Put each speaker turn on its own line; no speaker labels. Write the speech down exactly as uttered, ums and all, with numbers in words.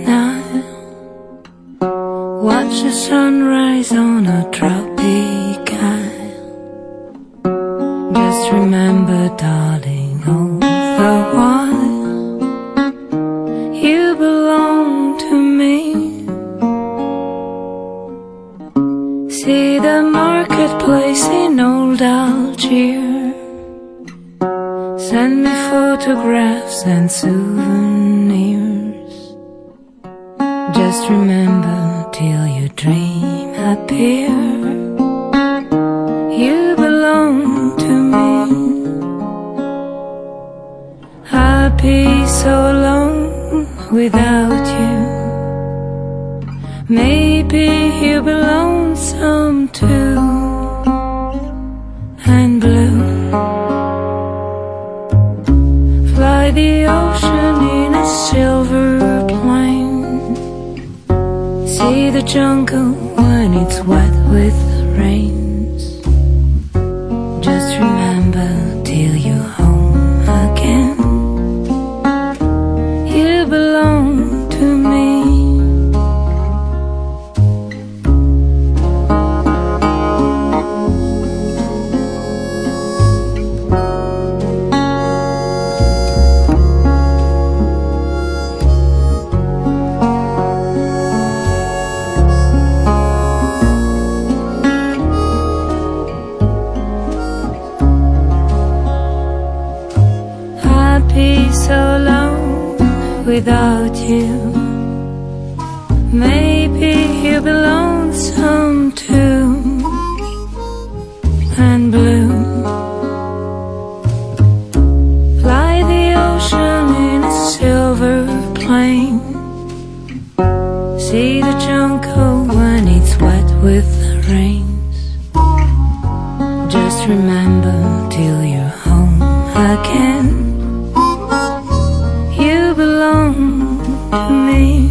Nile. Watch the sunrise on a tropic isle. Just remember, darling, all the while you belong to me. See the marketplace in old Algiers. Send me photographs and souvenirs. Just remember, till your dream appear, you belong to me. I'll be so alone without you. Maybe you'll be lonesome too, and blue. Fly the ocean in a silver plane. See the jungle when it's wet with rains. Just remember, till you're home again, you belong to me. Be so alone without you. Maybe you'll be lonesome too, and blue. Fly the ocean in a silver plane. See the jungle when it's wet with the rains. Just remember, till you're home again, you belong to me.